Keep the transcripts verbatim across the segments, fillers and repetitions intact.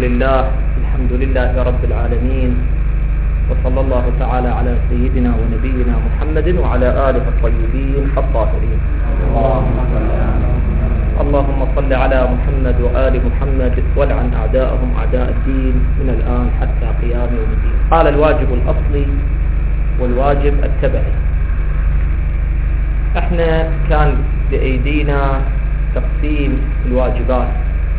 لله الحمد لله رب العالمين، وصلى الله تعالى على سيدنا ونبينا محمد وعلى آله الطيبين الطاهرين. اللهم صل على محمد وآل محمد والعن أعداءهم أعداء الدين من الآن حتى قيام يوم الدين. قال الواجب الأصلي والواجب التبعي. احنا كان بأيدينا تقسيم الواجبات،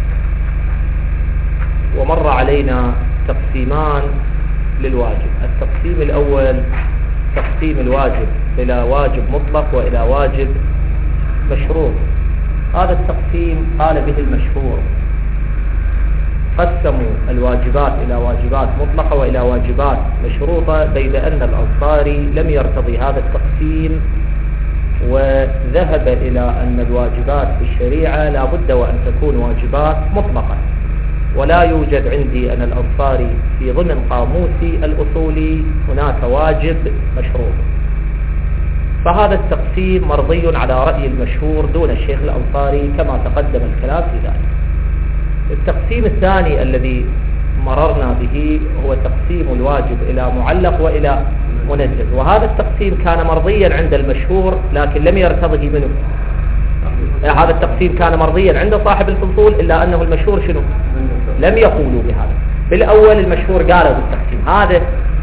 ومر علينا تقسيمان للواجب. التقسيم الأول تقسيم الواجب إلى واجب مطلق وإلى واجب مشروط. هذا التقسيم قال به المشهور، قسموا الواجبات إلى واجبات مطلقة وإلى واجبات مشروطة، بيد أن الأنصاري لم يرتضي هذا التقسيم وذهب إلى أن الواجبات في الشريعة لا بد وأن تكون واجبات مطلقة، ولا يوجد عندي أن الأنصاري في ضمن قاموسي الأصولي هناك واجب مشروط. فهذا التقسيم مرضي على رأي المشهور دون الشيخ الأنصاري كما تقدم الكلام في ذلك. التقسيم الثاني الذي مررنا به هو تقسيم الواجب إلى معلق وإلى منجز، وهذا التقسيم كان مرضيا عند المشهور لكن لم يرتضه منه. هذا التقسيم كان مرضيا عند صاحب الفصول، إلا أنه المشهور شنو؟ لم يقولوا بهذا. بالأول المشهور قالوا بالتقسيم هذا،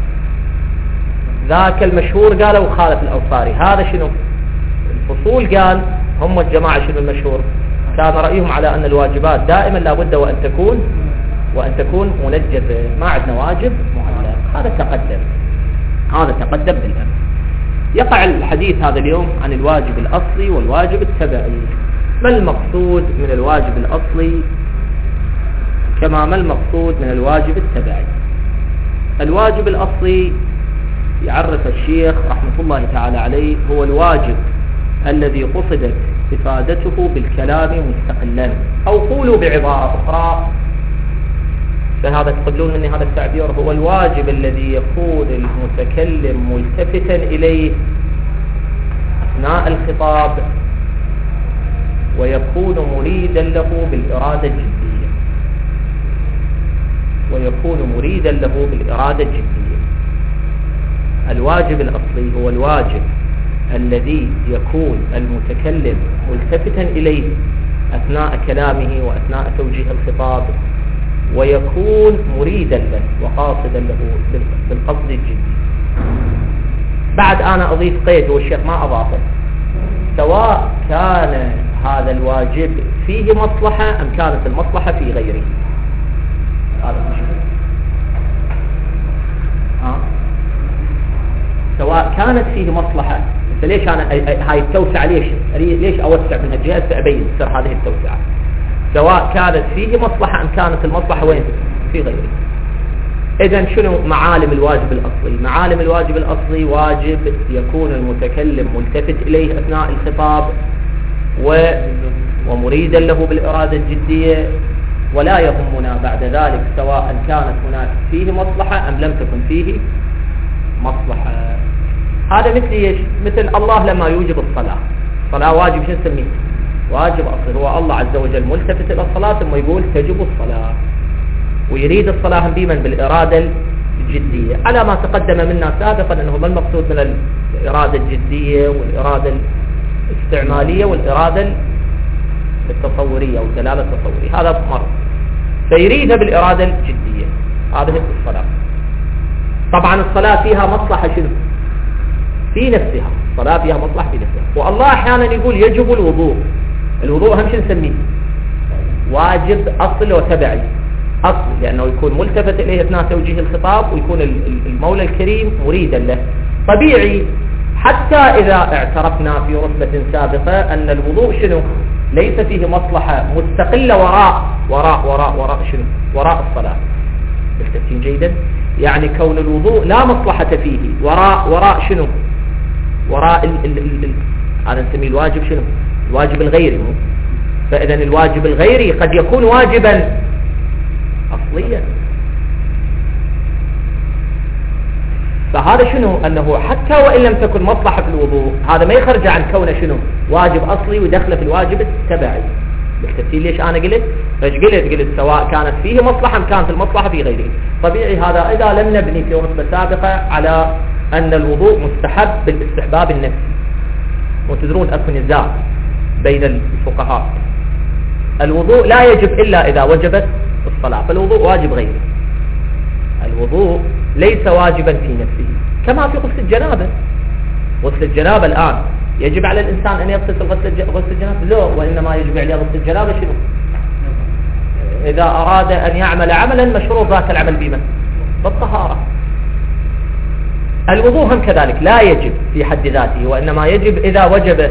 ذاك المشهور قالوا خالف الأنصاري. هذا شنو؟ الفصول قال هم الجماعة شنو المشهور؟ كان رأيهم على أن الواجبات دائما لا بد وأن تكون وأن تكون منجزة، ما عندنا واجب معلق. هذا تقدم هذا تقدم بالأمس. يقع الحديث هذا اليوم عن الواجب الأصلي والواجب التبعي. ما المقصود من الواجب الأصلي كما ما المقصود من الواجب التبعي؟ الواجب الأصلي يعرف الشيخ رحمة الله تعالى عليه هو الواجب الذي قصدت إفادته بالكلام مستقلا، أو قولوا بعبارة أخرى، فهذا تقبلون مني هذا التعبير، هو الواجب الذي يكون المتكلم ملتفتا إليه أثناء الخطاب ويكون مريدا له بالإرادة الجدية ويكون مريدا له بالإرادة الجدية. الواجب الأصلي هو الواجب الذي يكون المتكلم ملتفتا إليه أثناء كلامه وأثناء توجيه الخطاب، ويكون مريدا له وقاصدا له بالقصد الجدي. بعد أنا أضيف قيد والشيخ ما أضافه، سواء كان هذا الواجب فيه مصلحة أم كانت المصلحة في غيره. هذا آه. سواء كانت فيه مصلحة، ليش أنا هاي التوسعة ليش ليش أوسع من هالجهة أبين سر هذه التوسعة؟ سواء كانت فيه مصلحة أم كانت المصلحة وين؟ في غيره. إذن شنو معالم الواجب الأصلي؟ معالم الواجب الأصلي واجب يكون المتكلم ملتفت إليه أثناء الخطاب و... ومريدا له بالإرادة الجدية، ولا يهمنا بعد ذلك سواء كانت هناك فيه مصلحة أم لم تكن فيه مصلحة. هذا مثل ايش؟ مثل الله لما يوجب الصلاة، الصلاة واجب شو نسميه؟ واجب أصلي. هو الله عز وجل ملتفت إلى الصلاة ثم يقول تجب الصلاة، ويريد الصلاة بمن؟ بالإرادة الجدية، على ما تقدم منا سابقا أنه ما المقصود من الإرادة الجدية والإرادة الاستعمالية والإرادة التصورية والدلالة التصورية، هذا مر. فيريدها بالإرادة الجدية، هذا هي الصلاة. طبعا الصلاة فيها مصلحة شنو؟ في نفسها، الصلاة فيها مصلحة في نفسها. والله أحيانا يقول يجب الوضوء. الوضوء هم شو نسميه؟ واجب أصل وتبعي. أصل لأنه يكون ملتفت إليه أثناء توجيه الخطاب، ويكون المولى الكريم مريدا له. طبيعي حتى إذا اعترفنا في رتبة سابقة أن الوضوء شنو؟ ليس فيه مصلحة مستقلة وراء وراء وراء وراء شنو؟ وراء الصلاة. بالتفسير جيدا، يعني كون الوضوء لا مصلحة فيه وراء وراء شنو؟ وراء ال ال ال ال هذا نسميه الواجب شنو؟ الواجب الغيري. فإذا الواجب الغيري قد يكون واجبا أصليا. فهذا شنو؟ أنه حتى وإن لم تكن مصلحة في الوضوء، هذا ما يخرج عن كونه شنو؟ واجب أصلي ويدخل في الواجب التبعي. بالتسهيل. ليش أنا قلت ايش قلت قلت سواء كانت فيه مصلحة أم كانت المصلحة في غيره. طبيعي هذا إذا لم نبني في رتبة سابقة على أن الوضوء مستحب بالاستحباب النفسي. وتدرون أكو نزاع بين الفقهاء، الوضوء لا يجب إلا إذا وجبت الصلاة، فالوضوء واجب غيره. الوضوء ليس واجبا في نفسه كما في غسل الجنابة. غسل الجنابة الآن يجب على الإنسان أن يغسل غسل الجنابة؟ لا، وإنما يجب عليه غسل الجنابة شنو؟ إذا أراد أن يعمل عملا مشروط ذاك العمل بما؟ بالطهارة. الوضوء هم كذلك لا يجب في حد ذاته، وإنما يجب إذا وجب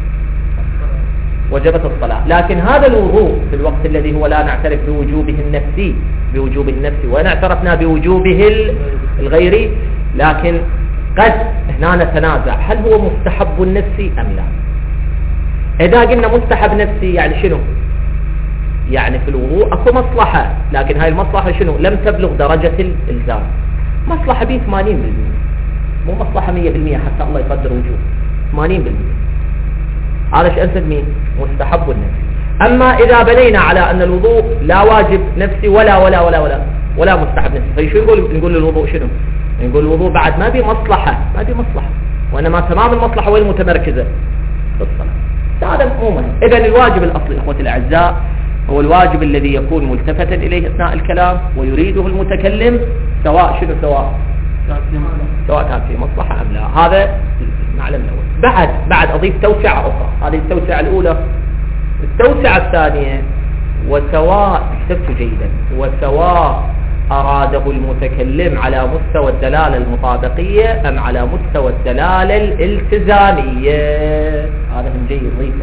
وجبت الصلاة. لكن هذا الوضوء في الوقت الذي هو لا نعترف بوجوبه النفسي بوجوبه النفسي وإن اعترفنا بوجوبه الغيري، لكن قد هنا نتنازع هل هو مستحب النفسي أم لا. إذا قلنا مستحب نفسي يعني شنو؟ يعني في الوضوء أكو مصلحة، لكن هاي المصلحة شنو؟ لم تبلغ درجة الإلزام. مصلحة بي ثمانين بالمئة، مو مصلحة مية بالمئة حتى الله يقدر وجوب. ثمانين بالمئة هذا شيء نسميه مستحب النفسي. أما إذا بنينا على أن الوضوء لا واجب نفسي ولا ولا ولا ولا ولا مستحب نفسي، فشو نقول؟ نقول الوضوء شنو؟ نقول الوضوء بعد ما بي مصلحة، ما بي مصلحة، وإنما تمام المصلحة وين متمركزة؟ في الصلاة. هذا مو مهم. إذن الواجب الأصلي إخوتي الأعزاء هو الواجب الذي يكون ملتفتا إليه أثناء الكلام ويريده المتكلم، سواء شنو سواء سواء كان في مصلحة أم لا. هذا المعلم الأول. بعد بعد أضيف توسعة أخرى. هذه التوسعة الأولى. التوسعة الثانية وسواء اكتبت جيدا وسواء أراده المتكلم على مستوى الدلالة المطابقية أم على مستوى الدلالة الالتزامية. هذا هم جيد ضيفه،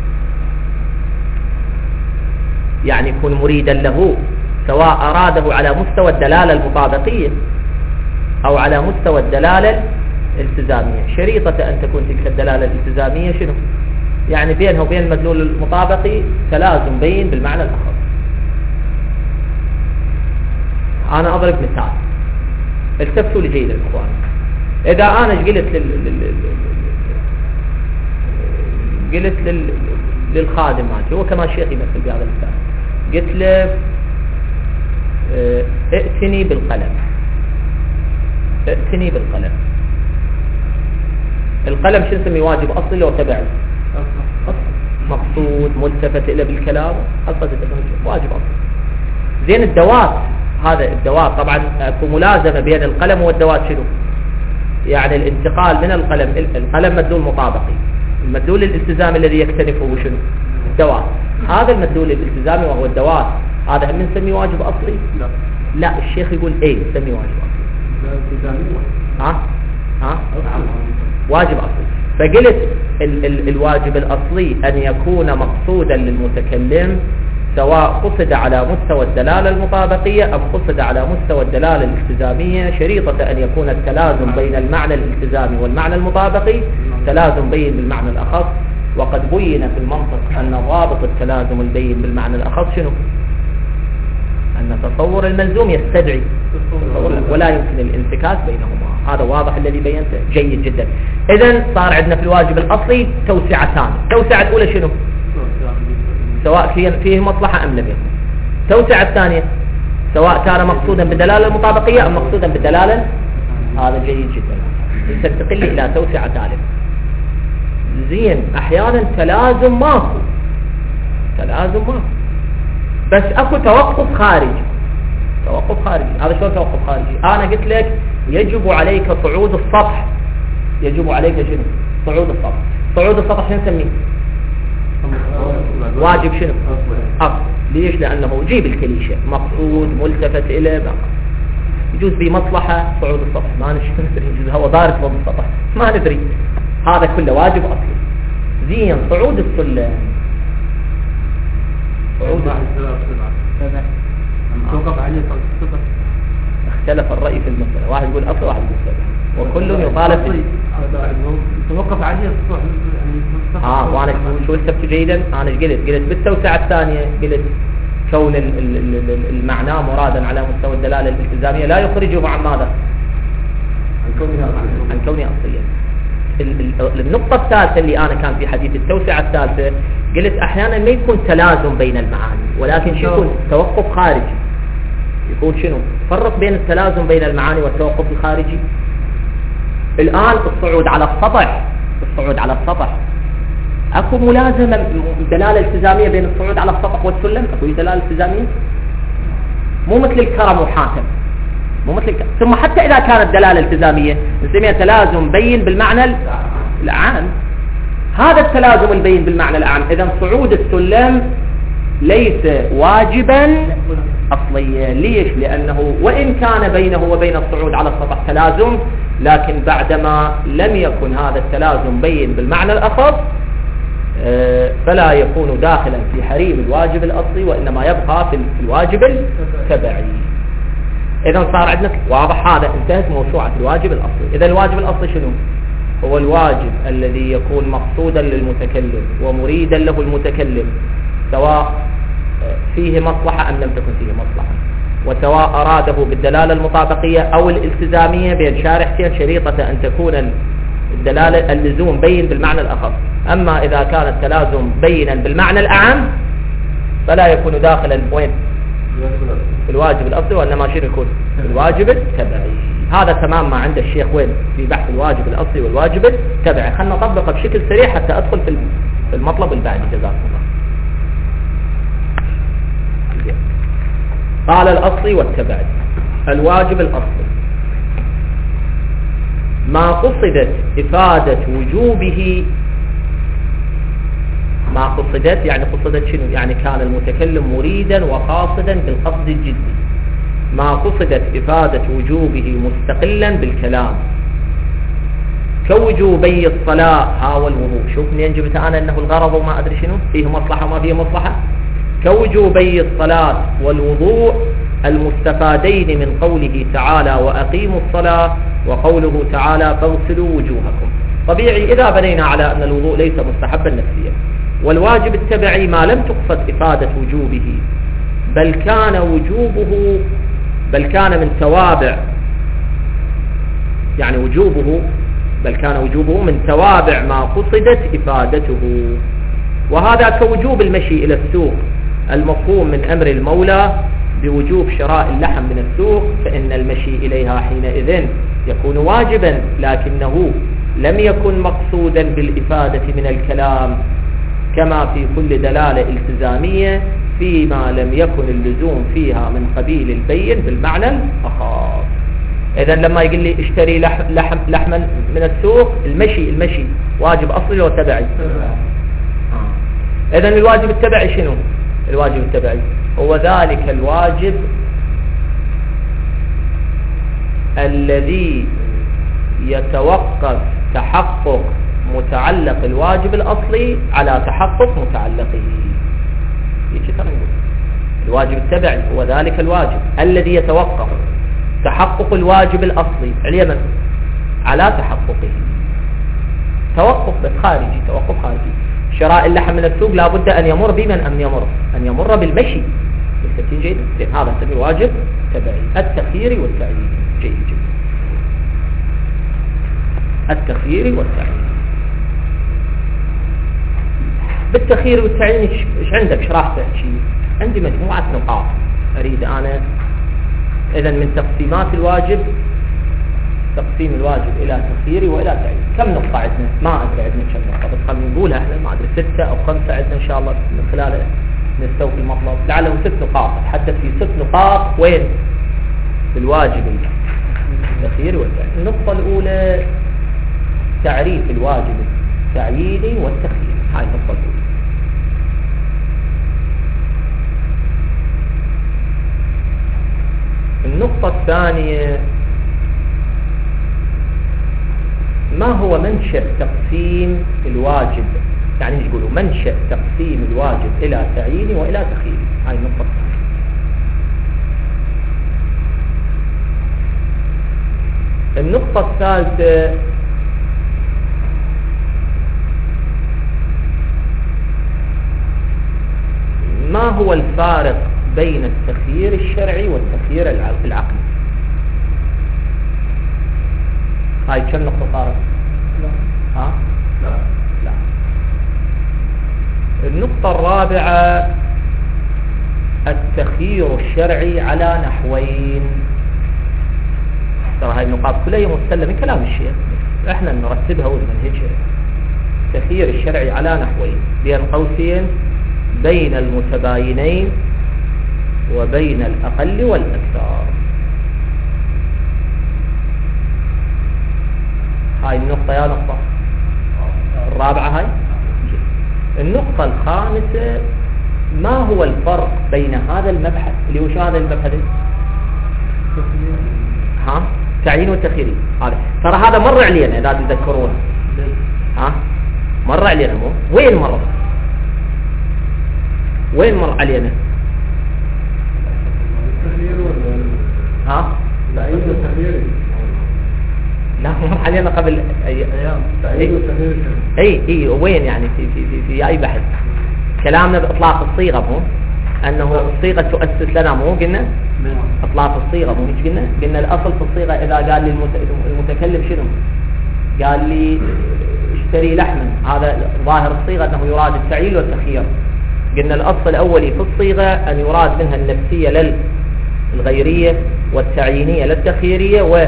يعني يكون مريدا له سواء أراده على مستوى الدلالة المطابقية أو على مستوى الدلالة الالتزامية. شريطة أن تكون تلك الدلالة الالتزامية شنو؟ يعني بينها وبين المدلول المطابقي تلازم بين بالمعنى الأخر. أنا أضرب مثال، التفتوا لي جيدا إخوان. إذا أنا قلت لل... لل... قلت لل... للخادم مالتي، هو كما شيخ يمثل بهذا المثال، قلت له ائتني بالقلم، ائتني بالقلم. القلم شو نسميه؟ واجب أصلي لو تبعي مقصود ملتفت إلى بالكلام أصلا واجب أصلي. زين الدوات، هذا الدوات طبعا اكو ملازمة بين القلم والدوات شنو؟ يعني الانتقال من القلم، القلم مدلول مطابقي، المدلول الالتزامي الذي يكتنفه شنو؟ الدوات. هذا المدلول الالتزامي وهو الدوات، هذا هم نسميه واجب أصلي؟ لا لا الشيخ يقول ايه نسميه واجب أصلي. ها ها واجب أصلي. فقلت ال ال الواجب الأصلي أن يكون مقصودا للمتكلم سواء قصد على مستوى الدلالة المطابقية أم قصد على مستوى الدلالة الالتزامية، شريطة أن يكون التلازم بين المعنى الالتزامي والمعنى المطابقي تلازم بين بالمعنى الأخص. وقد بين في المنطق أن ضابط التلازم البين بالمعنى الأخص شنو؟ أن تصور الملزوم يستدعي ولا يمكن الانفكاك بينهما. هذا واضح الذي بينته جيد جدا. إذن صار عندنا في الواجب الأصلي توسعتان. التوسعة الأولى شنو؟ سواء فيه مصلحة أم لم يكن. التوسعة الثانية سواء كان مقصودا بالدلالة المطابقية أم مقصودا بالدلالة. هذا جيد جدا. تنتقل إلى توسعة ثالثة. زين أحيانا تلازم ماكو، تلازم ماكو بس أكو توقف خارجي. توقف خارجي هذا شو توقف خارجي؟ أنا قلت لك يجب عليك صعود السطح، يجب عليك شنو؟ صعود السطح. صعود السطح شنو نسميه؟ واجب شنو؟ أصل. ليش؟ لأنه جيب الكليشة مقصود ملتفت إلى ما يجوز بمصلحة صعود السطح، ما ندري يجوز هو دار صعود السطح ما ندري. هذا كله واجب أصلي. زين صعود السلم، صعود السلم توقف عليه السطح. اختلف الرأي في المسألة، واحد يقول أصل واحد يقول سبع، وكل يطالب توقف عليه السطح. اه وانا شو التفت جيدا. انا قلت قلت بالتوسعة الثانية قلت كون المعنى مرادا على مستوى الدلالة الالتزامية لا يخرجه عن ماذا؟ عن كونها عن كونها أصليا. النقطة الثالثة اللي أنا كان في حديث التوسعة الثالثة قلت أحيانا ما يكون تلازم بين المعاني، ولكن شو يكون توقف خارجي. يكون شنو فرق بين التلازم بين المعاني والتوقف الخارجي؟ الآن الصعود على السطح، الصعود على السطح أكو ملازمة دلالة التزامية بين الصعود على السطح والسلم؟ أكو دلالة التزامية؟ مو مثل الكرم وحاتم، مو مثل الكرم. ثم حتى إذا كانت دلالة التزامية نسميها تلازم بين بالمعنى العام. هذا التلازم البين بالمعنى العام، إذا صعود السلم ليس واجبا أصليا. ليش؟ لأنه وإن كان بينه وبين الصعود على السطح تلازم، لكن بعدما لم يكن هذا التلازم بين بالمعنى الأخص فلا يكون داخلا في حريم الواجب الأصلي، وإنما يبقى في الواجب التبعي. إذا صار عندنا واضح، هذا انتهت موسوعة الواجب الأصلي. إذا الواجب الأصلي شنو؟ هو الواجب الذي يكون مقصودا للمتكلم ومريدا له المتكلم، سواء فيه مصلحة أم لم تكن فيه مصلحة، وسواء أراده بالدلالة المطابقية أو الالتزامية بين شارحتين، شريطة أن تكون الدلالة اللزوم بين بالمعنى الأخص. أما إذا كان التلازم بينا بالمعنى الأعم فلا يكون داخلا وين؟ في الواجب الأصلي، وإنما شنو يكون؟ في الواجب التبعي. هذا تمام ما عند الشيخ وين؟ في بحث الواجب الأصلي والواجب التبعي. خلنا نطبقه بشكل سريع حتى أدخل في المطلب البعدي. جزاكم الله. قال الأصلي والتبعي. الواجب الأصلي ما قصدت إفادة وجوبه، ما قصدت يعني قصدت شنو؟ يعني كان المتكلم مريدا وقاصدا بالقصد الجدي. ما قصدت إفادة وجوبه مستقلا بالكلام، كوجوبي الصلاة ها والوضوء. شوف منين جبت أنا أنه الغرض وما أدري شنو، فيه مصلحة وما فيه مصلحة. كوجوبي الصلاة والوضوء المستفادين من قوله تعالى وأقيموا الصلاة، وقوله تعالى فاغسلوا وجوهكم. طبيعي إذا بنينا على أن الوضوء ليس مستحبا نفسيا، والواجب التبعي ما لم تقصد إفادة وجوبه، بل كان وجوبه بل كان من توابع، يعني وجوبه بل كان وجوبه من توابع ما قصدت إفادته. وهذا كوجوب المشي إلى السوق المفهوم من أمر المولى بوجوب شراء اللحم من السوق، فإن المشي إليها حينئذ يكون واجبا، لكنه لم يكن مقصودا بالإفادة من الكلام، كما في كل دلالة التزامية فيما لم يكن اللزوم فيها من قبيل البين بالمعنى الخاص. إذن لما يقول لي اشتري لحم لحم لحما من السوق، المشي المشي واجب أصلي ولا تبعي؟ إذن الواجب التبعي شنو؟ الواجب التبعي هو ذلك الواجب الذي يتوقف تحقق متعلق الواجب الأصلي على تحقق متعلقه. يجي ترى نقول الواجب التبعي هو ذلك الواجب الذي يتوقف تحقق الواجب الأصلي اليمن على تحققه. توقف بس خارجي، توقف خارجي. شراء اللحم من السوق لا بد أن يمر بمن أن يمر أن يمر بالمشي بالترتيب جيد. هذا نسميه واجب تبعي. التخيير والتعيين جيد جدا. التخيير والتعيين. بالتخيير والتعيين ايش عندك؟ شرحت شيء. عندي مجموعة نقاط أريد أنا إذا من تقسيمات الواجب، تقسيم الواجب إلى تخييري وإلى تعيين. كم نقطة عندنا؟ ما أدري عندنا كم نقطة، بس خلينا نقولها احنا ما أدري ستة أو خمسة عندنا إن شاء الله من خلال نستوفي المطلب. لعله ست نقاط. أتحدث في ست نقاط وين؟ في الواجب التخييري والتعيين. النقطة الأولى تعريف الواجب التعييني والتخييري. هاي النقطة الأولى. النقطة الثانية ما هو منشأ تقسيم الواجب، يعني ايش يقولوا منشأ تقسيم الواجب إلى تعييني وإلى تخييري. هاي النقطة الثانية. النقطة الثالثة ما هو الفارق بين التخيير الشرعي والتخيير العقلي. هاي كم نقطة صارت؟ ها؟ لا لا. النقطة الرابعة التخيير الشرعي على نحوين. ترى هاي النقاط كلها مستلمة من كلام الشيخ، احنا نرتبها ونمنهجها. التخيير الشرعي على نحوين بين قوسين بين المتباينين وبين الأقل والأكثر. هاي النقطة يا نقطة الرابعة هاي. النقطة الخامسة ما هو الفرق بين هذا المبحث اللي هو شو هذا المبحث؟ ها تعيين والتخييري. هذا ترى هذا مر علينا إذا تتذكرون. ها مر علينا مو وين مر وين مر علينا؟ ها تعيين والتخييري. لا مر علينا قبل أي ايام تعيين والتخييري. اي اي وين يعني في في في, في اي بحث كلامنا باطلاق الصيغه مو انه الصيغه تؤسس لنا مو قلنا اطلاق الصيغه مو مش قلنا قلنا الاصل في الصيغه اذا قال لي المتكلم شنو قال لي اشتري لحما هذا ظاهر الصيغه انه يراد التعيين والتخيير. قلنا الاصل الاولي في الصيغه ان يراد منها النفسيه للغيريه والتعيينيه للتخييريه و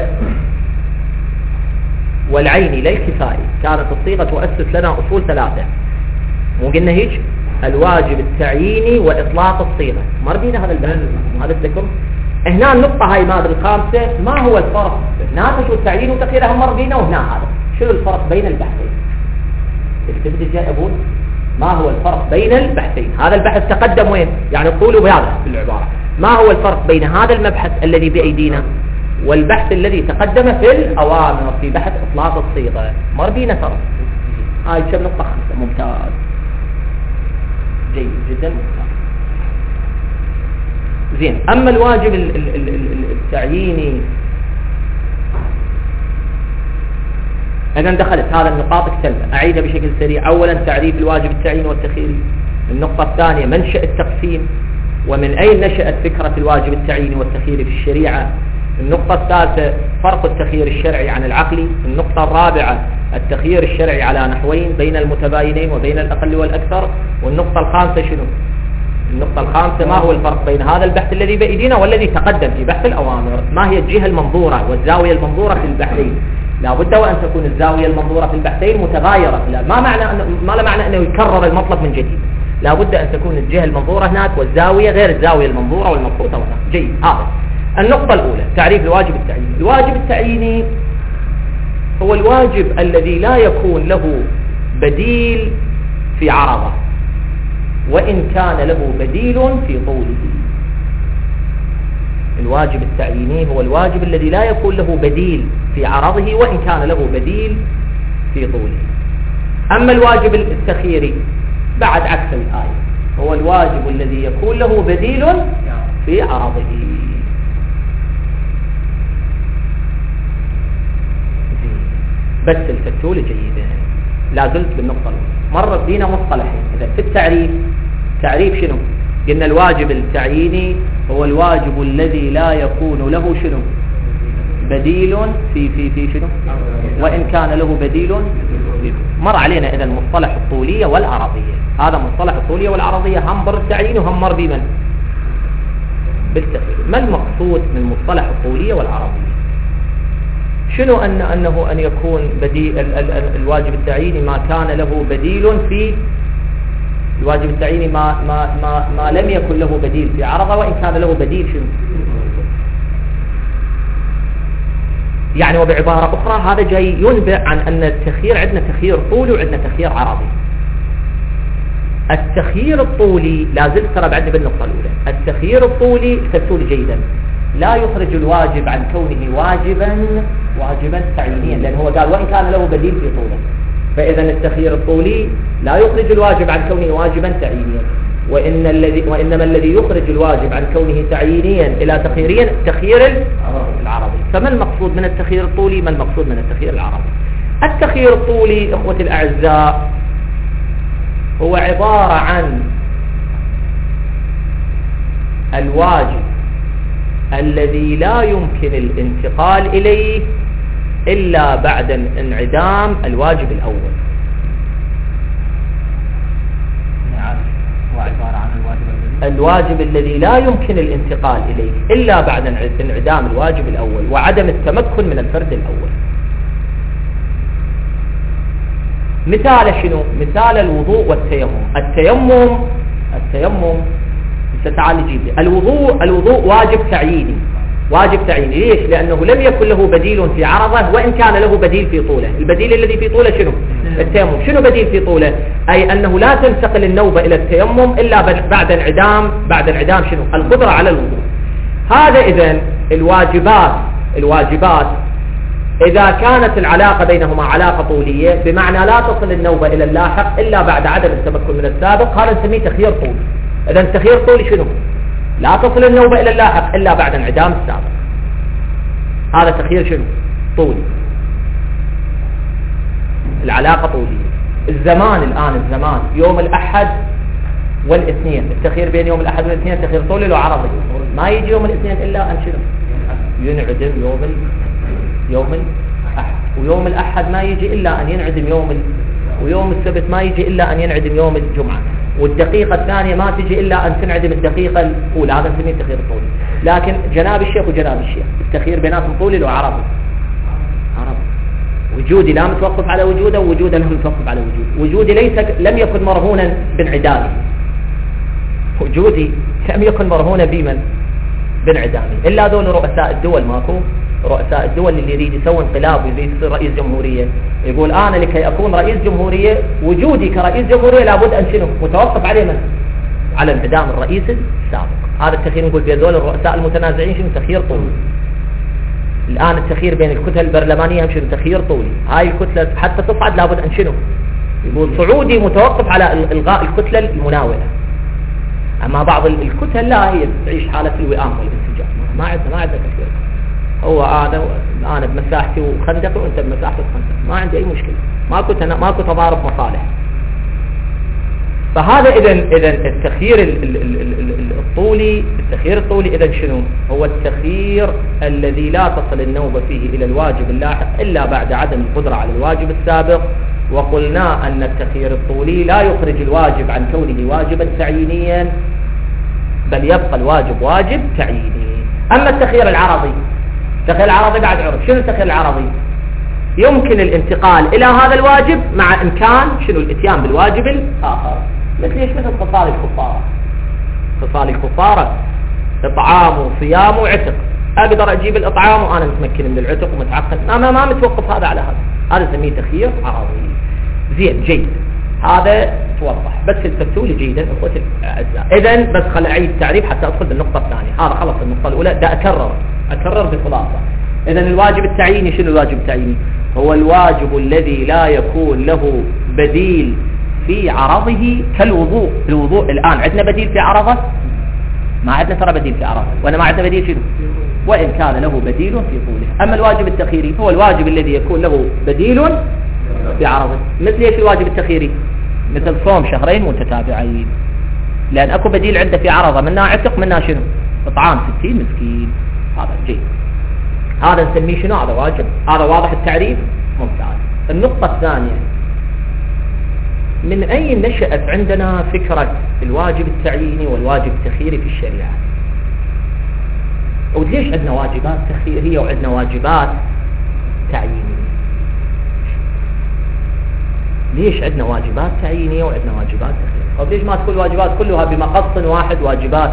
والعيني للكفائي. كانت الصيغه تؤسس لنا اصول ثلاثه مو قلنا هيك الواجب التعييني واطلاق الصيغه. مر بينا هذا البحث هذا الذكر. هنا النقطه هاي ما ادري الخامسه ما هو الفرق هنا شو التعيين وتخيير هم مر بينا وهنا هذا شنو الفرق بين البحثين؟ التفت الجاي اقول ما هو الفرق بين البحثين. هذا البحث تقدم وين يعني قولوا بهذا في العباره ما هو الفرق بين هذا المبحث الذي بايدينا والبحث الذي تقدم في الاوامر في بحث اطلاق الصيغه. مر بينا ترى هاي كم نقطه خمسه. ممتاز جيد جدا ممتاز زين. اما الواجب التعييني اذا دخلت هذا النقاط اكتلها اعيدها بشكل سريع. اولا تعريف الواجب التعييني والتخييري. النقطه الثانيه منشأ التقسيم ومن اين نشأت فكره الواجب التعييني والتخييري في الشريعه. النقطه الثالثه فرق التخيير الشرعي عن العقلي. النقطه الرابعه التخيير الشرعي على نحوين بين المتباينين وبين الأقل والأكثر. والنقطة الخامسة شنو؟ النقطة الخامسة ما هو الفرق بين هذا البحث الذي بأيدينا والذي تقدم في بحث الأوامر. ما هي الجهة المنظورة والزاوية المنظورة في البحثين. لا بد وأن تكون الزاوية المنظورة في البحثين متغايرة. لا ما معنى أنه ما لا معنى أنه يكرر المطلب من جديد. لا بد أن تكون الجهة المنظورة هناك والزاوية غير الزاوية المنظورة والمبحوثة هناك. جيد. هذا النقطة الأولى تعريف الواجب التعييني. الواجب التعييني هو الواجب الذي لا يكون له بديل في عرضه وإن كان له بديل في طوله. الواجب التعييني هو الواجب الذي لا يكون له بديل في عرضه وإن كان له بديل في طوله. أما الواجب التخييري بعد عكس الآية هو الواجب الذي يكون له بديل في عرضه. بس الفتوا لي جيدا. لا زلت بالنقطة الأولى. مرت بينا مصطلحين. إذا في التعريف تعريف شنو؟ قلنا الواجب التعييني هو الواجب الذي لا يكون له شنو؟ بديل في في في شنو؟ وإن كان له بديل. مر علينا إذا مصطلح الطولية والعرضية. هذا مصطلح الطولية والعرضية هم بر التعيين وهم مر بمن؟ بالتخيير. ما المقصود من مصطلح الطولية والعرضية؟ شنو أن أنه أن يكون بديل ال ال ال الواجب التعييني ما كان له بديل في الواجب التعييني ما ما ما ما لم يكن له بديل في عرضه وإن كان له بديل شنو؟ يعني وبعبارة أخرى هذا جاي ينبئ عن أن التخيير عندنا تخيير طولي وعندنا تخيير عرضي. التخيير الطولي لا زلت ترى بعدني بالنقطة الأولى. التخيير الطولي تفسير جيدا لا يخرج الواجب عن كونه واجبا واجبا تعيينيا لأن هو قال وإن كان له بديل في طوله. فإذا التخيير الطولي لا يخرج الواجب عن كونه واجبا تعيينيا وإن الذي وإنما الذي يخرج الواجب عن كونه تعيينيا إلى تخييريا التخيير العرضي. فما المقصود من التخيير الطولي؟ ما المقصود من التخيير العرضي؟ التخيير الطولي إخوتي الأعزاء هو عبارة عن الواجب الذي لا يمكن الانتقال إليه إلا بعد انعدام الواجب الأول. هو عبارة عن الواجب الذي الواجب الذي لا يمكن الانتقال إليه إلا بعد انعدام الواجب الأول وعدم التمكن من الفرد الأول. مثال شنو؟ مثال الوضوء والتيمم. التيمم التيمم ستعال جيب الوضوء الوضوء واجب تعييني، واجب تعييني. ليش؟ لأنه لم يكن له بديل في عرضه وإن كان له بديل في طوله. البديل الذي في طوله شنو؟ التيمم. شنو بديل في طوله؟ أي أنه لا تنتقل النوبة إلى التيمم إلا بعد انعدام بعد انعدام شنو؟ القدرة على الوضوء. هذا إذن الواجبات الواجبات إذا كانت العلاقة بينهما علاقة طولية بمعنى لا تصل النوبة إلى اللاحق إلا بعد عدم التمكن من السابق، هذا نسميه تخيير طولي. إذا التخيير طولي شنو؟ لا تصل النوبة إلى اللاحق إلا بعد انعدام السابق. هذا تخيير شنو؟ طولي. العلاقة طولية. الزمان الآن الزمان يوم الأحد والاثنين، التخيير بين يوم الأحد والاثنين تخيير طولي لو عرضي. ما يجي يوم الاثنين إلا أن شنو؟ ينعدم يوم ال... يوم الأحد، ويوم الأحد ما يجي إلا أن ينعدم يوم ال... ويوم السبت ما يجي إلا أن ينعدم يوم الجمعة، والدقيقة الثانية ما تجي إلا أن تنعدم الدقيقة الأولى. هذا نسميه تخيير طولي. لكن جناب الشيخ وجناب الشيخ التخيير بيناتهم طولي لو عرضي. عرضي وجودي لا متوقف على وجوده ووجوده لا متوقف على وجوده. وجودي ليس لم يكن مرهونا بانعدامه، وجودي لم يكن مرهونا بمن؟ بانعدامه. إلا ذول رؤساء الدول ماكو رؤساء الدول اللي يريد يسوي انقلاب ويريد يصير رئيس جمهورية، يقول أنا لكي أكون رئيس جمهورية وجودي كرئيس جمهورية لابد أن شنو؟ متوقف عليه من؟ على انعدام الرئيس السابق. هذا التخيير نقول في هذول الرؤساء المتنازعين شنو؟ تخيير طولي. الآن التخيير بين الكتل البرلمانية هم شنو؟ تخيير طولي. هاي الكتلة حتى تصعد لابد أن شنو؟ يقول صعودي متوقف على إلغاء الكتلة المناولة. أما بعض الكتل لا، هي تعيش حالة الوئام والانسجام. ما عندنا ما عندنا تخيير. هو أنا أنا بمساحتي وخندق وأنت بمساحتك وخندق، ما عندي أي مشكلة. ماكو ماكو تضارب مصالح. فهذا إذا إذا التخيير الطولي التخيير الطولي إذا شنو؟ هو التخيير الذي لا تصل النوبة فيه إلى الواجب اللاحق إلا بعد عدم القدرة على الواجب السابق. وقلنا أن التخيير الطولي لا يخرج الواجب عن كونه واجبا تعيينيا، بل يبقى الواجب واجب تعييني. أما التخيير العرضي، التخيير العرضي بعد عرف. شنو التخيير العرضي؟ يمكن الانتقال إلى هذا الواجب مع إمكان شنو؟ الاتيان بالواجب الآخر. مثل إيش؟ مثل خصال الكفارة. خصال الكفارة إطعام وصيام وعتق. أقدر أجيب الإطعام وأنا متمكن من العتق ومتعقد، ما ما متوقف هذا على هذا. هذا نسميه تخيير عرضي. زين جيد، هذا توضح. بس الفتوا لي جيدا اخوتي الاعزاء. اذا بس خل اعيد التعريف حتى ادخل بالنقطه الثانيه. هذا خلص النقطه الاولى، دا اكرر اكرر بخلاصه. اذا الواجب التعييني شنو؟ الواجب التعييني هو الواجب الذي لا يكون له بديل في عرضه كالوضوء. الوضوء الان عندنا بديل في عرضه؟ ما عندنا ترى بديل في عرضه، وانا ما عندنا بديل شنو؟ وان كان له بديل في طوله. اما الواجب التخييري هو الواجب الذي يكون له بديل بعرضه. مثل ايش الواجب التخييري؟ مثل صوم شهرين متتابعين، لان اكو بديل عنده في عرضه، منها عتق منها شنو؟ اطعام ستين مسكين. هذا جيد، هذا نسميه شنو؟ هذا واجب. هذا واضح التعريف؟ ممتاز. النقطة الثانية، من اين نشأت عندنا فكرة الواجب التعييني والواجب التخييري في الشريعة؟ وليش عندنا واجبات تخييرية وعندنا واجبات تعيينية؟ ليش عندنا واجبات تعيينية وعندنا واجبات تخييرية؟ طب ليش ما تكون الواجبات كلها بمقص واحد واجبات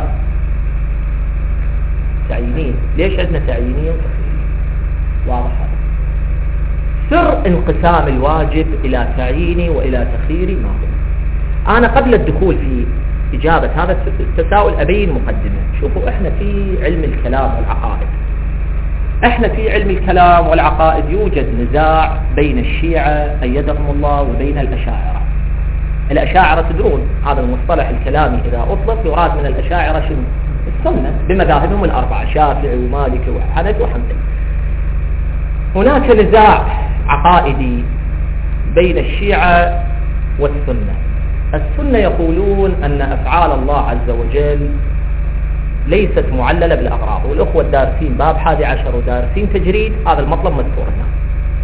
تعيينية؟ ليش عندنا تعيينية وتخييرية؟ واضح هذا. سر انقسام الواجب إلى تعييني وإلى تخييري ما هو؟ أنا قبل الدخول في إجابة هذا التساؤل أبين مقدمة. شوفوا، إحنا في علم الكلام والعقائد احنا في علم الكلام والعقائد يوجد نزاع بين الشيعة أيدهم الله وبين الأشاعرة. الأشاعرة تدرون هذا المصطلح الكلامي إذا أطلق يراد من الأشاعرة شنو؟ السنة بمذاهبهم الأربعة، شافعي ومالكي وحنفي وحنبلي. هناك نزاع عقائدي بين الشيعة والسنة. السنة يقولون أن أفعال الله عز وجل ليست معللة بالأغراض، والأخوة الدارسين باب حادي عشر ودارسين تجريد هذا المطلب مذكور هنا.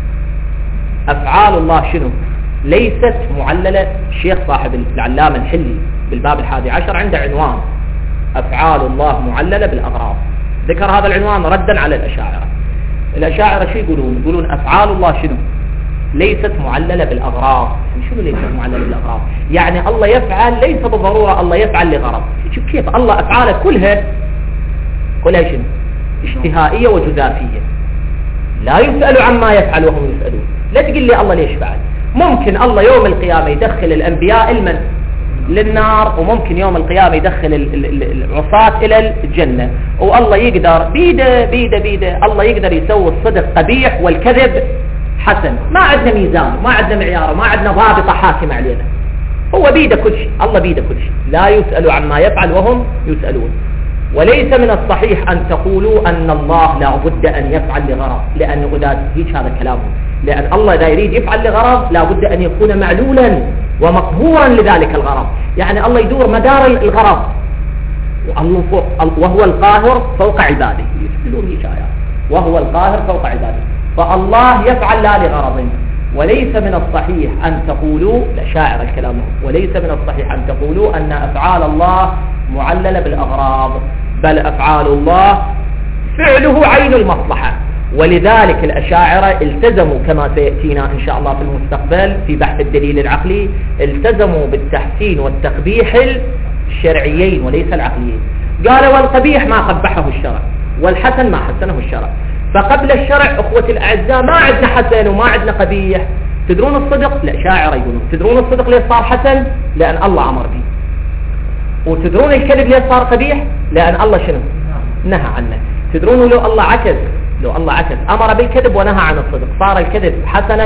أفعال الله شنو ليست معللة. الشيخ صاحب العلامة الحلي بالباب الحادي عشر عنده عنوان أفعال الله معللة بالأغراض، ذكر هذا العنوان ردا على الأشاعرة. الأشاعرة شو يقولون؟ يقولون أفعال الله شنو ليست معللة بالأغراض. يعني شنو ليست معللة بالأغراض؟ يعني الله يفعل ليس بالضرورة الله يفعل لغرض. شوف كيف الله أفعاله كلها كلها شنو اشتهائية وجزافية، لا يسأل عما يفعل وهم يسألون. لا تقول لي الله ليش فعل. ممكن الله يوم القيامة يدخل الأنبياء المن للنار، وممكن يوم القيامة يدخل العصاة إلى الجنة، والله يقدر بيده بيده بيده الله يقدر يسوي الصدق قبيح والكذب حسن. ما عندنا ميزان، ما عندنا معيار، ما عندنا ضابطة حاكمة علينا. هو بيده كل شيء، الله بيده كل شيء، لا يسأل عما يفعل وهم يسألون. وليس من الصحيح أن تقولوا أن الله لا بد أن يفعل لغرض، لأنه إذا هيك هذا كلامه، لأن الله إذا يريد يفعل لغرض لا بد أن يكون معلولا ومقهورا لذلك الغرض. يعني الله يدور مدار الغرض، والله فوق، وهو القاهر فوق عباده، يفعلون هيك آيات، وهو القاهر فوق عباده. فالله يفعل لا لغرض. وليس من الصحيح أن تقولوا، لا شاعر الكلام، وليس من الصحيح أن تقولوا أن أفعال الله معللة بالأغراض، بل أفعال الله فعله عين المصلحة. ولذلك الأشاعرة التزموا كما سيأتينا إن شاء الله في المستقبل في بحث الدليل العقلي، التزموا بالتحسين والتقبيح الشرعيين وليس العقليين. قالوا والقبيح ما قبحه الشرع، والحسن ما حسنه الشرع. فقبل الشرع أخوتي الأعزاء ما عندنا حسن وما عندنا قبيح. تدرون الصدق؟ لا شاعر يقولون تدرون الصدق ليش صار حسن؟ لأن الله أمر به. وتدرون الكذب ليش صار قبيح؟ لأن الله شنو نهى عنه. تدرون لو الله عكس لو الله عكس أمر بالكذب ونهى عن الصدق صار الكذب حسنا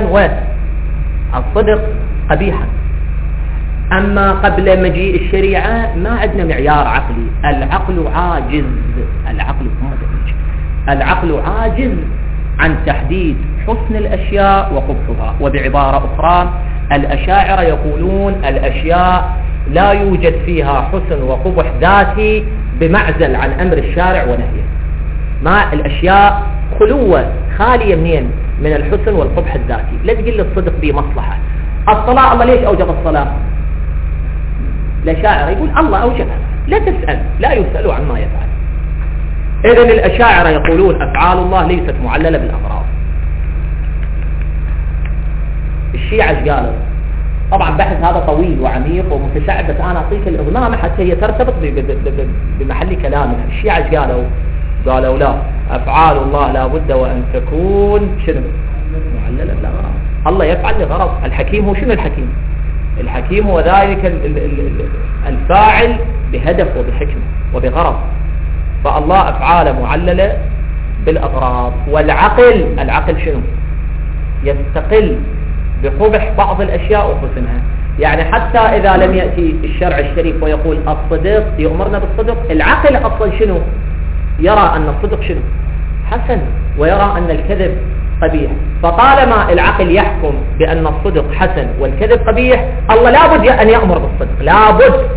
والصدق قبيحا. أما قبل مجيء الشريعة ما عندنا معيار عقلي. العقل عاجز العقل العقل عاجز عن تحديد حسن الأشياء وقبحها. وبعبارة أخرى الأشاعرة يقولون الأشياء لا يوجد فيها حسن وقبح ذاتي بمعزل عن أمر الشارع ونهيه. ما الأشياء خلوة خالية منين من الحسن والقبح الذاتي. لا تقل الصدق بمصلحة. الصلاة الله ليش أوجب الصلاة؟ الأشاعرة يقول الله أوجبها، لا تسأل، لا يسأل عما يفعل. إذن الأشاعرة يقولون أفعال الله ليست معللة بالأغراض. الشيعة ايش قالوا؟ طبعا بحث هذا طويل وعميق ومتشعب، بس أنا أعطيك الإضمامة حتى هي ترتبط بمحل كلامنا. الشيعة ايش قالوا؟ قالوا لا، أفعال الله لا بد وأن تكون شنو؟ معللة بالأغراض. الله يفعل لغرض. الحكيم هو شنو الحكيم؟ الحكيم هو ذلك الفاعل بهدف وبحكمة وبغرض. فالله أفعاله معللة بالأغراض. والعقل العقل شنو؟ يستقل بقبح بعض الأشياء وحسنها. يعني حتى إذا لم يأتي الشرع الشريف ويقول الصدق يأمرنا بالصدق، العقل أصلا شنو؟ يرى أن الصدق شنو؟ حسن، ويرى أن الكذب قبيح. فطالما العقل يحكم بأن الصدق حسن والكذب قبيح، الله لابد أن يأمر بالصدق، لابد.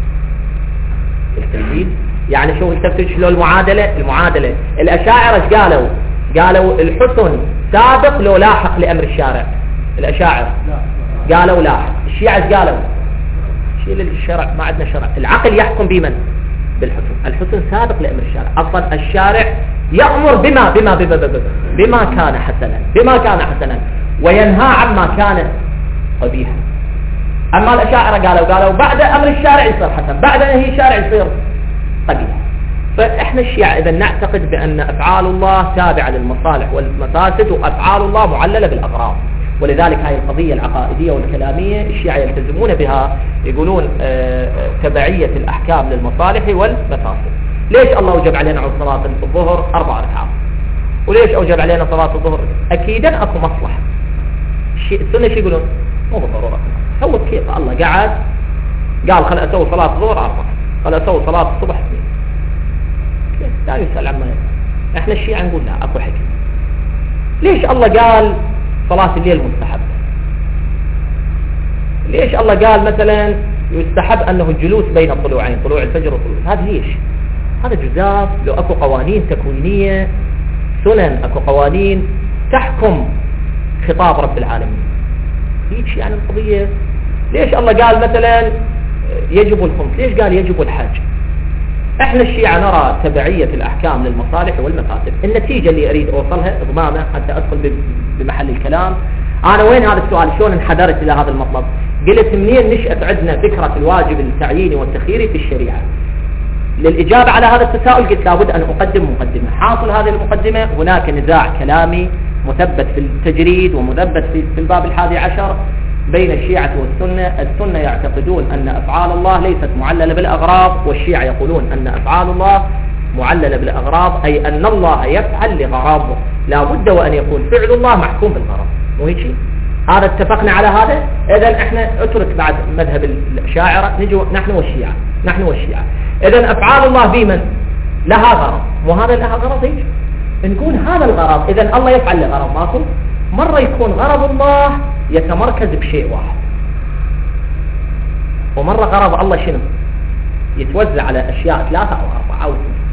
التمثيل يعني شو التفتش له المعادلة المعادلة الأشاعرة ايش قالوا؟ قالوا الحسن سابق لو لاحق لأمر الشارع. الأشاعرة قالوا لاحق. الشيعة ايش قالوا؟ شيء للشرع، ما عندنا شرع. العقل يحكم بمن؟ بالحسن. الحسن سابق لأمر الشارع. أصلا الشارع يأمر بما بما بما بما, بما كان حسنا بما كان حسنا وينهى عما كان قبيحا. أما الأشاعرة قالوا قالوا بعد أمر الشارع يصير حسن، بعد نهي الشارع يصير قبيح. فإحنا الشيعة إذا نعتقد بأن أفعال الله تابعة للمصالح والمفاسد، وأفعال الله معللة بالأغراض. ولذلك هاي القضية العقائدية والكلامية الشيعة يلتزمون بها، يقولون تبعية الأحكام للمصالح والمفاسد. ليش الله أوجب علينا على صلاة الظهر أربع ركعات؟ وليش أوجب علينا صلاة الظهر؟ أكيدا أكو مصلحة. السنة شو يقولون؟ مو بالضرورة. هو كيف الله قعد قال خل أسوي صلاة الظهر أربعة، خل أسوي صلاة الصبح اثنين. لا يسأل عما يفعل. احنا الشيعة نقول لا، أكو حكمة. ليش الله قال صلاة الليل مستحب؟ ليش الله قال مثلا يستحب أنه الجلوس بين الطلوعين، طلوع الفجر وطلوع؟ هذا ليش؟ هذا جزاف. لو أكو قوانين تكوينية، سنن، أكو قوانين تحكم خطاب رب العالمين. هيك يعني القضية. ليش الله قال مثلا يجب الخمس؟ ليش قال يجب الحج؟ احنا الشيعة نرى تبعية الأحكام للمصالح والمكاسب. النتيجة اللي أريد أوصلها ضمامة حتى أدخل بمحل الكلام. أنا وين هذا السؤال؟ شلون انحدرت إلى هذا المطلب؟ قلت منين نشأت عندنا فكرة الواجب التعييني والتخييري في الشريعة؟ للإجابة على هذا التساؤل قلت لابد أن أقدم مقدمة. حاصل هذه المقدمة هناك نزاع كلامي مثبت في التجريد ومثبت في الباب الحادي عشر بين الشيعة والسنة. السنة يعتقدون أن أفعال الله ليست معللة بالأغراض، والشيعة يقولون أن أفعال الله معللة بالأغراض، أي أن الله يفعل لغرض، لا بد وأن يكون فعل الله محكوم بالغرض. وهيك شيء هذا اتفقنا على هذا. إذن احنا اترك بعد مذهب الشاعرة، نجو نحن والشيعة نحن والشيعة إذن أفعال الله بمن لها غرض، وهذا لها غرض. هيك نقول هذا الغرض. إذن الله يفعل لغرض ماكو. مرة يكون غرض الله يتمركز بشيء واحد، ومرة غرض الله شنو يتوزع على أشياء ثلاثة أو أربعة أو اثنين.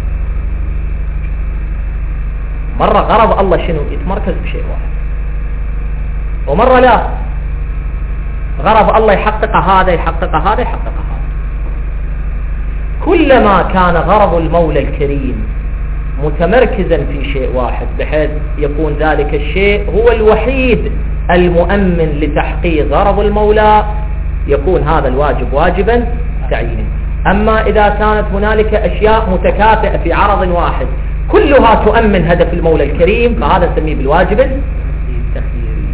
مرة غرض الله شنو يتمركز بشيء واحد، ومرة لا، غرض الله يحقق هذا يحقق هذا يحقق هذا. كلما كان غرض المولى الكريم متمركزا في شيء واحد بحيث يكون ذلك الشيء هو الوحيد المؤمن لتحقيق غرض المولى، يكون هذا الواجب واجبا تعيينيا. أما إذا كانت هنالك أشياء متكافئة في عرض واحد كلها تؤمن هدف المولى الكريم فهذا نسميه بالواجب التخييري.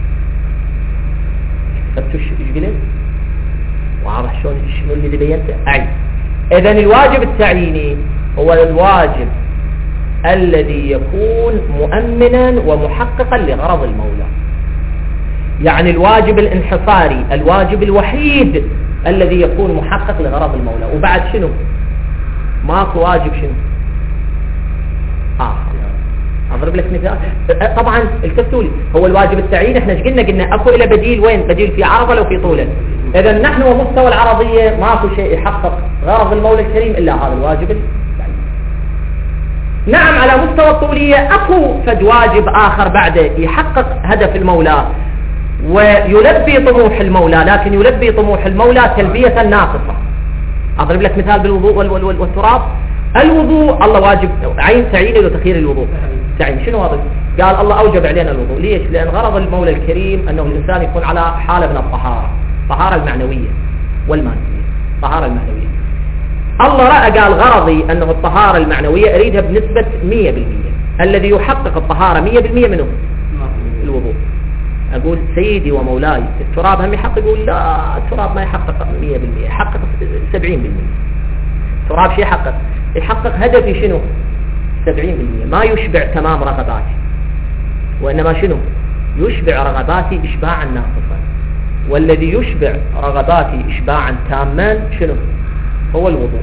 فهمتوا ايش قلت؟ واضح شلون شنو اللي بينته؟ أعيد. إذن الواجب التعييني هو الواجب الذي يكون مؤمنا ومحققا لغرض المولى، يعني الواجب الانحصاري، الواجب الوحيد الذي يكون محقق لغرض المولى. وبعد شنو؟ ماكو واجب شنو آخر. أضرب لك مثال. طبعا التفتوا لي هو الواجب التعييني احنا ايش قلنا؟ قلنا اكو الى بديل. وين بديل؟ في عرضه لو في طوله. اذا نحن ومستوى العرضية ماكو شيء يحقق غرض المولى الكريم الا هذا الواجب التعييني. نعم على مستوى الطولية اكو فد واجب اخر بعده يحقق هدف المولى ويلبي طموح المولى، لكن يلبي طموح المولى تلبية ناقصة. اضرب لك مثال بالوضوء والتراب. الوضوء الله واجب عين تعييني وتخيير الوضوء تعيين. شنو هذا؟ قال الله اوجب علينا الوضوء. ليش؟ لان غرض المولى الكريم انه الانسان يكون على حالة من الطهارة، الطهارة المعنوية والمادية. الطهارة المعنوية الله رأى قال غرضي انه الطهارة المعنوية اريدها بنسبة مية بالمية. الذي يحقق الطهارة مية بالمية منه الوضوء. اقول سيدي ومولاي التراب هم يحقق؟ يقول لا التراب ما يحقق مية بالمية، يحقق سبعين بالمية. التراب شيء يحقق يحقق هدفي شنو؟ سبعين بالمية. ما يشبع تمام رغباتي، وإنما شنو؟ يشبع رغباتي إشباعا ناقصا. والذي يشبع رغباتي إشباعا تاما شنو؟ هو الوضوء.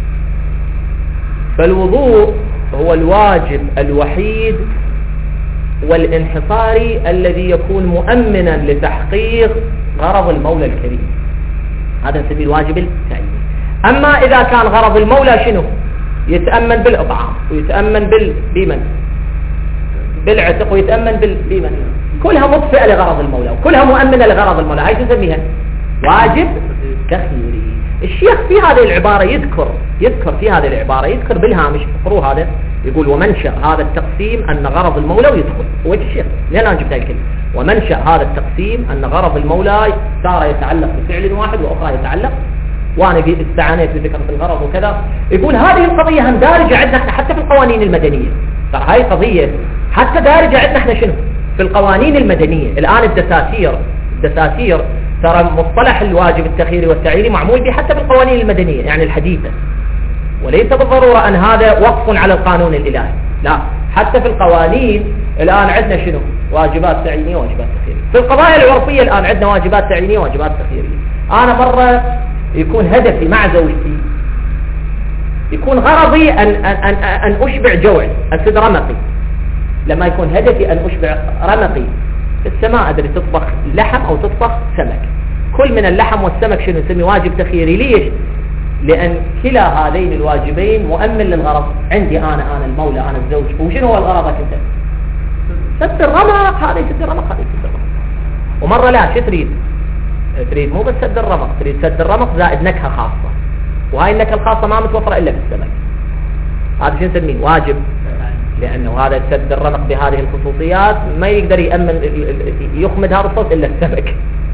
فالوضوء هو الواجب الوحيد والانحصاري الذي يكون مؤمنا لتحقيق غرض المولى الكريم. هذا نسميه الواجب التعييني. أما إذا كان غرض المولى شنو؟ يتأمن بالإطعام ويتأمن بال بمن بالعتق ويتأمن بال بمن كلها مطفئة لغرض المولى وكلها مؤمنة لغرض المولى. هاي تسميها واجب تخييري. الشيخ في هذه العبارة يذكر يذكر في هذه العبارة يذكر بالهامش اقروا هذا يقول ومنشأ هذا التقسيم أن غرض المولى ويدخل. هو الشيخ لين أنا جبت الكلمة ومنشأ هذا التقسيم أن غرض المولى تارة يتعلق بفعل واحد وأخرى يتعلق، وانا استعانيت بفكرة الغرض وكذا. يقول هذه القضية هم دارجة عندنا احنا حتى في القوانين المدنية. ترى هاي قضية حتى دارجة عندنا احنا شنو في القوانين المدنية. الآن الدساتير الدساتير ترى مصطلح الواجب التخييري والتعييني معمول به حتى في القوانين المدنية يعني الحديثة، وليس بالضرورة أن هذا وقف على القانون الإلهي، لا حتى في القوانين الآن عندنا شنو واجبات تعيينية وواجبات تخييرية. في القضايا العرفية الآن عندنا واجبات تعيينية وواجبات تخييرية. أنا مرة يكون هدفي مع زوجتي يكون غرضي أن, أن, أن, أن أشبع جوعي أسد رمقي. لما يكون هدفي أن أشبع رمقي في السماء أدري تطبخ لحم أو تطبخ سمك، كل من اللحم والسمك شنو نسمي واجب تخييري. ليش؟ لأن كلا هذين الواجبين مؤمن للغرض. عندي أنا أنا المولى أنا الزوج. وشنو هو الغرض أنت؟ سد الرمق هذا يسد الرمق هذا يسد الرمق. ومرة لا شو تريد تريد مو بس سد الرمق، تريد سد الرمق زائد نكهة خاصة، وهاي النكهة الخاصة ما متوفرة إلا في السمك. هذا شو نسميه واجب، لأنه هذا سد الرمق بهذه الخصوصيات ما يقدر يأمن يخمد هذا الصوت إلا السمك.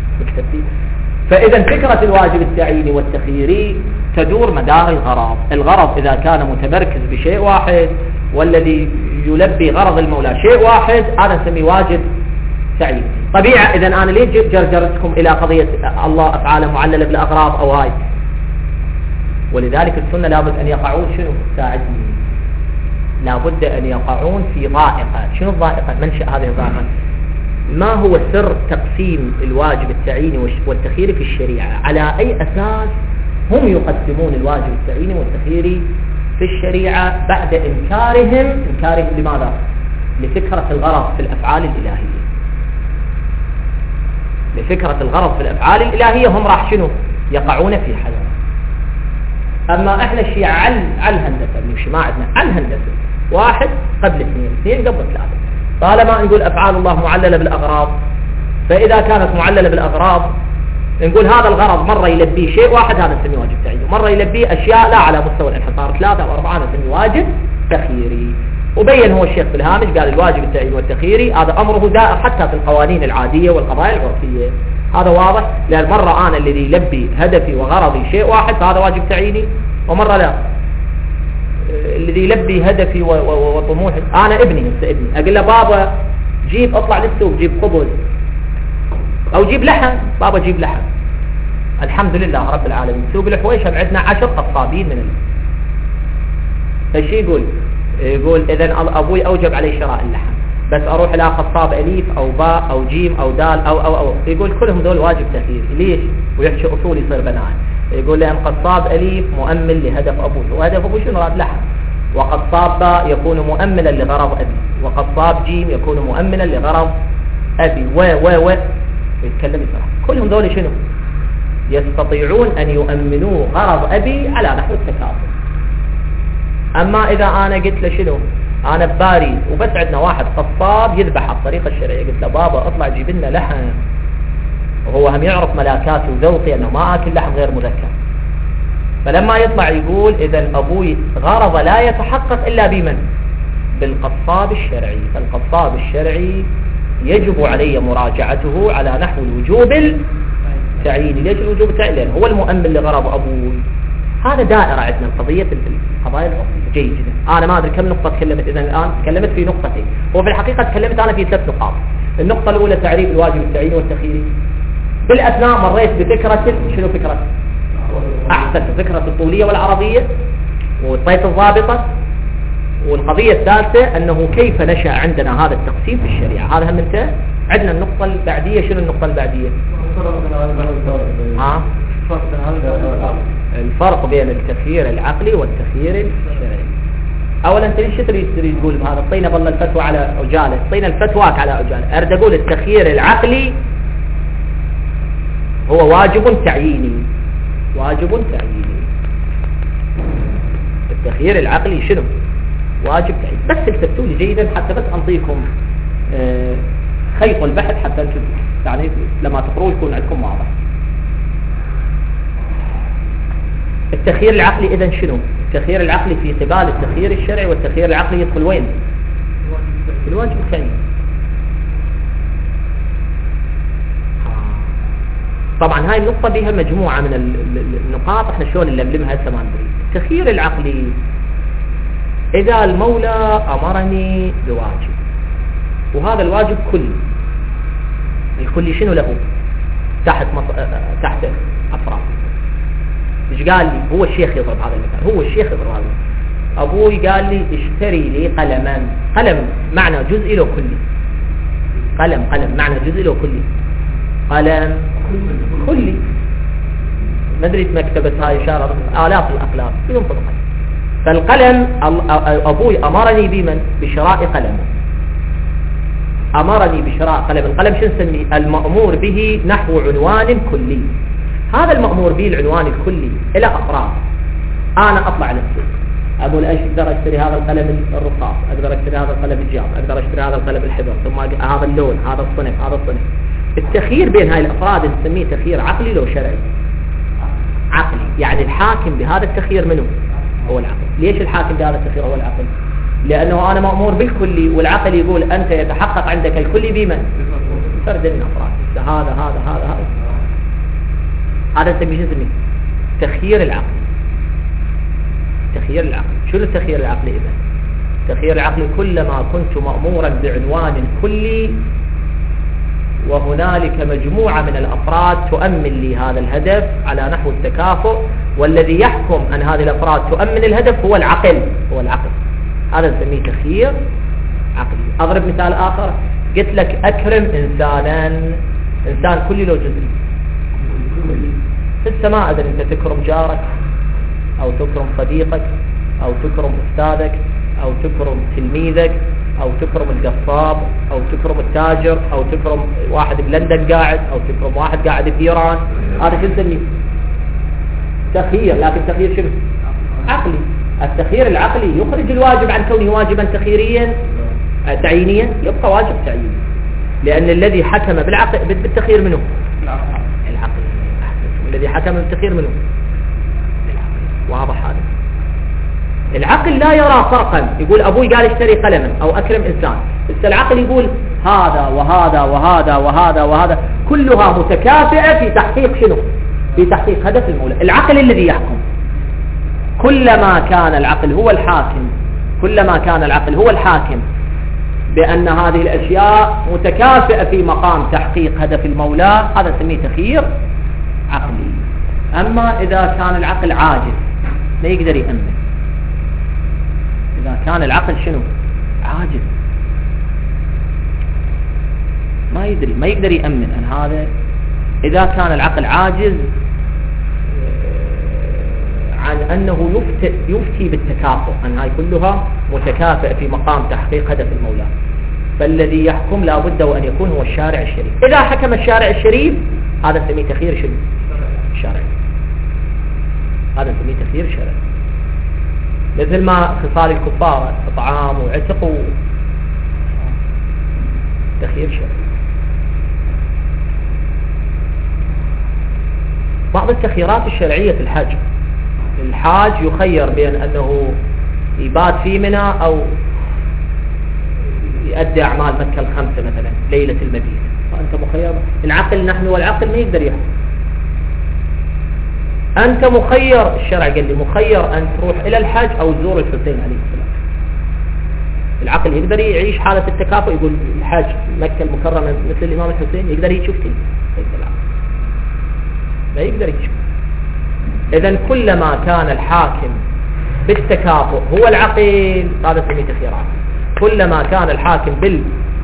فإذا فكرة الواجب التعييني والتخييري تدور مدار الغرض. الغرض إذا كان متمركز بشيء واحد والذي يلبي غرض المولى شيء واحد هذا نسميه واجب تعييني. طبيعة إذا أنا ليه جرجرتكم إلى قضية الله أفعاله معللة بالأغراض أو هاي؟ ولذلك السنة لابد أن يقعون شنو ساعدني، لابد أن يقعون في ضائقة. شنو الضائقة؟ منشأ هذه الضائقة ما هو سر تقسيم الواجب التعييني والتخييري في الشريعة؟ على أي أساس هم يقسمون الواجب التعييني والتخييري في الشريعة بعد إنكارهم إنكارهم لماذا؟ لفكرة الغرض في الأفعال الإلهية. لفكرة الغرض في الأفعال الإلهية هم راح شنو يقعون في حذر. أما إحنا الشيعة على على الهندسة نمشي ما عندنا على الهندسة واحد قبل اثنين اثنين قبل ثلاثة. طالما نقول أفعال الله معللة بالأغراض، فإذا كانت معللة بالأغراض نقول هذا الغرض مرة يلبيه شيء واحد هذا نسميه واجب تعييني، ومرة يلبيه أشياء لا على مستوى الانحصار ثلاثة أو أربعة نسميه واجب تخييري. وبين هو الشيخ في الهامش قال الواجب التعييني والتخييري هذا أمره دائر حتى في القوانين العادية والقضايا العرفية. هذا واضح، لأن مرة أنا الذي يلبي هدفي وغرضي شيء واحد فهذا واجب تعييني، ومرة لا الذي يلبي هدفي وطموحي. أنا ابني هسه ابني أقول له بابا جيب اطلع للسوق جيب خبز أو جيب لحم، بابا جيب لحم. الحمد لله رب العالمين سوق الحويشة عندنا عشر قصابين من اللحم. فالشي يقول يقول إذن أبوي أوجب علي شراء اللحم، بس أروح إلى قصاب أليف أو باء أو جيم أو دال أو أو أو يقول كلهم دول واجب تخييري. ليش؟ ويحكي أصول يصير بناء. يقول لأن قصاب أليف مؤمل لهدف أبوه، وهدف أبوه شنو؟ راد لحم. وقصاب باء يكون مؤملا لغرض أبي، وقصاب جيم يكون مؤملا لغرض أبي و و و يتكلم يسرع. كلهم دول شنو؟ يستطيعون أن يؤمنوا غرض أبي على نحو التكاثر. أما إذا أنا قلت له شنو أنا بباريس وبس عندنا واحد قصاب يذبح على الطريقة الشرعية، قلت له بابا اطلع جيب لنا لحم، وهو هم يعرف ملاكاتي وذوقي أنه ما أكل لحم غير مذكر. فلما يطلع يقول إذا أبوي غرض لا يتحقق إلا بمن؟ بالقصاب الشرعي. فالقصاب الشرعي يجب علي مراجعته على نحو الوجوب التعييني. ليش الوجوب التعييني؟ لأن هو المؤمن لغرض أبوي. هذا دائرة عندنا القضية في القضايا العرفية. جيد جدا. أنا ما أدري كم نقطة تكلمت، إذا الآن تكلمت في نقطتين، وفي الحقيقة تكلمت أنا في ثلاث نقاط. النقطة الأولى تعريف الواجب التعييني والتخييري. بالأثناء مريت بفكرة شنو فكرة؟ أحسن فكرة الطولية والعرضية والطيف الضابطة. والقضية الثالثة أنه كيف نشأ عندنا هذا التقسيم في الشريعة. هذا هم انتهى. عندنا النقطة البعدية. شنو النقطة البعدية؟ ها؟ الفرق بين التخيير العقلي والتخيير الشرعي. اولا انت ليش تريد تريد تقول بهذا الطينه ظل الفتوى على عجاله، طينه الفتواك على عجاله. اريد اقول التخيير العقلي هو واجب تعييني. واجب تعييني. التخيير العقلي شنو؟ واجب تعييني. بس اكتبتوا لي جيدا حتى بس انطيكم آه خيط البحث حتى انتم يعني لما تقروا يكون عندكم واضح. التخيير العقلي إذن شنو؟ التخيير العقلي في قبال التخيير الشرعي، والتخيير العقلي يدخل وين؟ الواجب التعييني. طبعا هاي النقطة بها مجموعة من النقاط احنا شلون نلملمها هسه ما ندري. التخيير العقلي إذا المولى أمرني بواجب وهذا الواجب كلي، الكلي شنو له؟ تحت مص... تحت أفراد. ايش قال لي؟ هو الشيخ يضرب هذا المثال، هو الشيخ يضرب هذا المثال. ابوي قال لي اشتري لي قلمان. قلم معنى جزء له كلي. قلم قلم معنى جزء له كلي. قلم كلي. ما ادري مكتبة هاي اشاره آلاف الاقلام بدون فضل. فالقلم ابوي امرني بمن؟ بشراء قلم. امرني بشراء قلم. القلم شو نسميه؟ المأمور به نحو عنوان كلي. هذا المأمور به العنوان الكلي إلى أفراد. أنا أطلع للسوق أقول أقدر أشتري هذا القلم الرصاص، أقدر أشتري هذا القلم الجاف، أقدر أشتري هذا القلم الحبر، ثم هذا اللون، هذا الصنف، هذا الصنف. التخيير بين هاي الأفراد نسميه تخيير عقلي لو شرعي. عقلي يعني الحاكم بهذا التخيير منه هو العقل. ليش الحاكم بهذا التخيير هو العقل؟ لأنه أنا مأمور بالكلي، والعقل يقول أنت يتحقق عندك الكلي بمن؟ فرد من أفراد. هذا هذا هذا هذا هذا نسميه شو نسميه؟ تخيير العقل. تخيير العقل. شنو التخيير العقلي إذا؟ تخيير العقل كلما كنت مأمورا بعنوان كلي وهنالك مجموعة من الأفراد تؤمن لي هذا الهدف على نحو التكافؤ، والذي يحكم أن هذه الأفراد تؤمن الهدف هو العقل. هو العقل. هذا نسميه تخيير عقلي. أضرب مثال آخر، قلت لك أكرم إنسانا، إنسان كلي لو جزئي. في السماء إذا أنت تكرم جارك أو تكرم صديقك أو تكرم أستاذك أو تكرم تلميذك أو تكرم القصاب أو تكرم التاجر أو تكرم واحد بلندن قاعد أو تكرم واحد قاعد في إيران، هذا شو نسميه؟ تخيير. لكن تخيير شنو؟ عقلي. التخيير العقلي يخرج الواجب عن كونه واجبا تخييريا تعيينيا، يبقى واجب تعييني، لأن الذي حكم بالعقل بالتخيير منه العقل. الذي حكم بالتخيير منه العقل. واضح هذا؟ العقل لا يرى فرقا، يقول أبوي قال اشتري قلما أو أكرم إنسان، بس العقل يقول هذا وهذا وهذا وهذا وهذا كلها متكافئة في تحقيق شنو؟ في تحقيق هدف المولى. العقل الذي يحكم. كلما كان العقل هو الحاكم، كلما كان العقل هو الحاكم بأن هذه الأشياء متكافئة في مقام تحقيق هدف المولى، هذا نسميه تخيير عقلي. أما إذا كان العقل عاجز ما يقدر يأمن، إذا كان العقل شنو؟ عاجز، ما يدري، ما يقدر يأمن أن هذا. إذا كان العقل عاجز عن أنه يفتي, يفتي بالتكافؤ، أن هاي كلها متكافئة في مقام تحقيق هدف المولى، فالذي يحكم لا بد وأن يكون هو الشارع الشريف. إذا حكم الشارع الشريف هذا نسميه تخيير شنو؟ شرعي. هذا نسميه تخيير شرعي. مثل ما خصال الكفار إطعام وعتق تخيير شرعي. بعض التخييرات الشرعية في الحج، الحاج يخير بين أنه يبات في منى أو يؤدي أعمال مكة الخمسة مثلا ليلة المبيت، فأنت مخير. العقل نحن والعقل ما يقدر يحكم. أنت مخير، الشرع قال لي مخير أن تروح إلى الحج أو تزور الحسين عليه السلام. العقل يقدر يعيش حالة التكافؤ، يقول الحج مكة المكرمة مثل الإمام الحسين، يقدر يشوف كذا. ما يقدر يشوف. إذن كلما كان الحاكم بالتكافؤ هو العقل، هذا نسميه تخيير عقلي. كلما كان الحاكم بال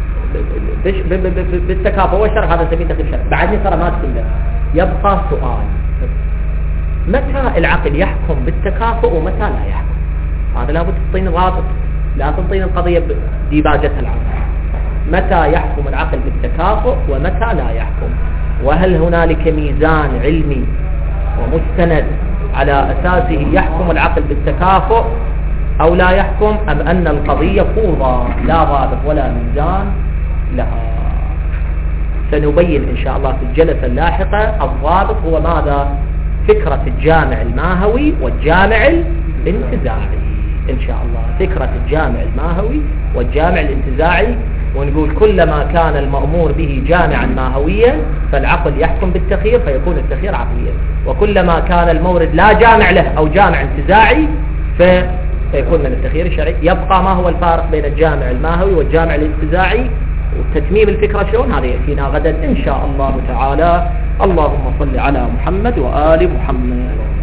بالتكافؤ هو الشرع، هذا نسميه تخيير شرعي. بعدني ترى ما تكمل، يبقى سؤال: متى العقل يحكم بالتكافؤ ومتى لا يحكم؟ هذا لابد تعطيني ضابط، لا تعطيني القضية بديباجتها العقل. متى يحكم العقل بالتكافؤ ومتى لا يحكم؟ وهل هنالك ميزان علمي ومستند على أساسه يحكم العقل بالتكافؤ أو لا يحكم، أم أن القضية فوضى لا ضابط ولا ميزان لها؟ سنبين إن شاء الله في الجلسة اللاحقة. الضابط هو ماذا؟ فكرة الجامع الماهوي والجامع الانتزاعي إن شاء الله. فكرة الجامع الماهوي والجامع الانتزاعي، ونقول كلما كان المأمور به جامعا ماهويا فالعقل يحكم بالتخيير فيكون التخيير عقليا، وكلما كان المورد لا جامع له أو جامع انتزاعي فيكون من التخيير الشرعي. يبقى ما هو الفارق بين الجامع الماهوي والجامع الانتزاعي وتتميم الفكرة شلون؟ هذا يأتينا غدا إن شاء الله تعالى. اللهم صل على محمد وآل محمد.